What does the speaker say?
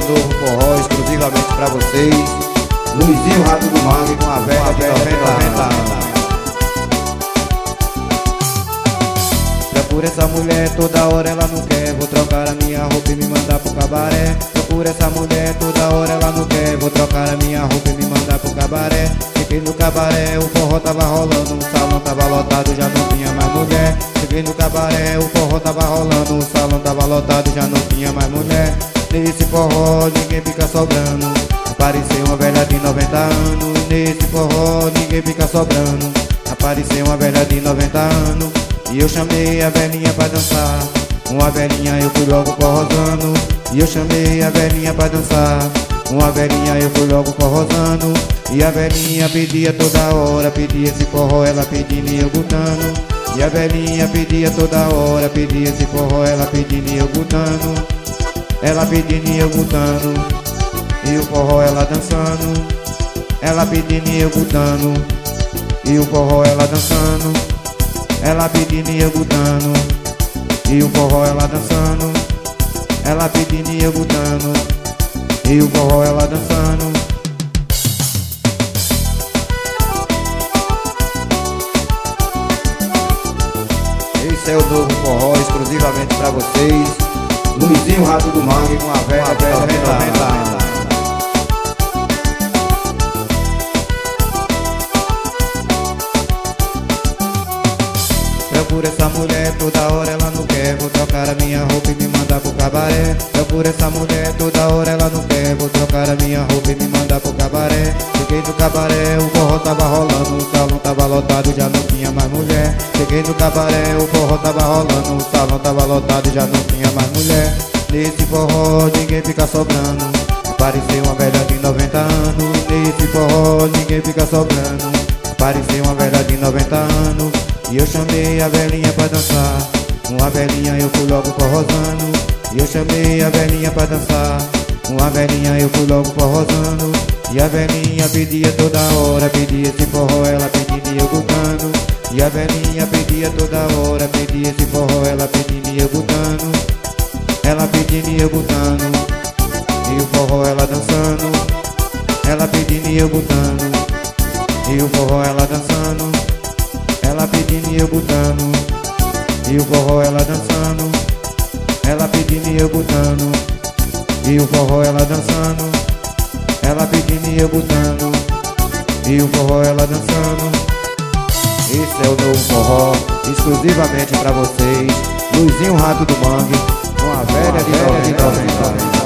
novo forró exclusivamente pra vocês. Luizinho Rato do Mangue com a velha de 90 anos. Procura essa mulher toda hora, ela não quer. Vou trocar a minha roupa e me mandar pro cabaré. Procura essa mulher toda hora, ela não quer. Vou trocar a minha roupa e me mandar pro cabaré. Cheguei no cabaré, o forró tava rolando, o salão tava lotado, já não tinha mais mulher. Cheguei no cabaré, o forró tava rolando, o salão tava lotado, já não tinha mais mulher. Nesse forró ninguém fica sobrando, apareceu uma velha de 90 anos. Nesse forró ninguém fica sobrando, apareceu uma velha de 90 anos. E eu chamei a velhinha pra dançar, uma velhinha eu fui logo forrosando. E eu chamei a velhinha pra dançar, uma velhinha eu fui logo forrosando. E a velhinha pedia toda hora, pedia esse forró, ela pedindo e eu botando. E a velhinha pedia toda hora, pedia esse forró, ela pedindo e eu botando. Ela pedindo e eu botando, e o forró ela dançando. Ela pedindo e eu botando, e o forró ela dançando. Ela pedindo e eu botando, e o forró ela dançando. Ela pedindo e eu botando, e o forró ela dançando. Esse é o novo forró exclusivamente pra vocês. Luizinho Rato do Mangue com a velha de 90 anos. Procura essa mulher toda hora, ela não quer. Vou trocar a minha roupa e me mandar pro cabaré. Procura essa mulher toda hora, ela não quer. Vou trocar a minha roupa e me mandar pro cabaré. Cheguei no cabaré, o forró tava rolando, o salão tava lotado, já não tinha mais mulher. Cheguei no cabaré, o forró tava rolando, o salão tava lotado, já não tinha mais mulher. Nesse forró ninguém fica sobrando, apareceu uma velha de 90 anos. Nesse forró ninguém fica sobrando, apareceu uma velha de 90 anos. E eu chamei a velhinha pra dançar, uma velhinha eu fui logo forrosando. E eu chamei a velhinha pra dançar, uma velhinha eu fui logo forrosando. E a velhinha pedia toda hora, pedia esse forró, ela pedindo e eu botando. E a velhinha pedia toda hora, pedia esse forró, ela pedindo e eu botando. Ela pedindo e eu botando, e o forró ela dançando. Ela pedindo e eu botando, e o forró ela dançando. Ela pedindo e eu botando, e o forró ela dançando. Ela pedindo e eu botando, e o forró ela dançando. Ela pedindo e eu botando, e o forró ela dançando. Esse é o novo forró exclusivamente pra vocês. Luizinho Rato do Mangue com a velha de 90 anos.